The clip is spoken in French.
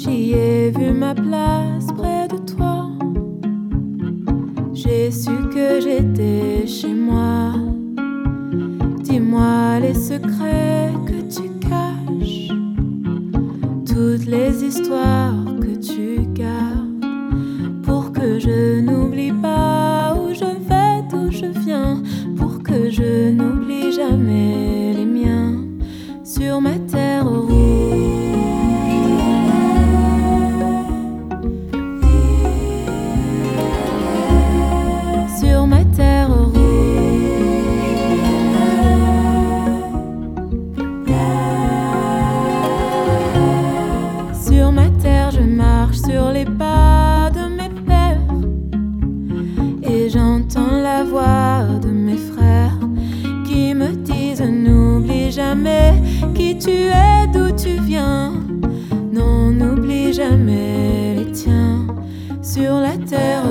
J'y ai vu ma place près de toi. J'ai su que j'étais chez moi. Dis-moi les secrets que tu caches, toutes les histoires que tu gardes, pour que je n'oublie pas où je vais, d'où je viens, pour que je n'oublie jamais les miens sur ma terre rouge. Sur ma terre rouge. Sur ma terre, je marche sur les pas de mes pères, et j'entends la voix de mes frères qui me disent n'oublie jamais qui tu es, d'où tu viens. Non, n'oublie jamais les tiens sur la terre.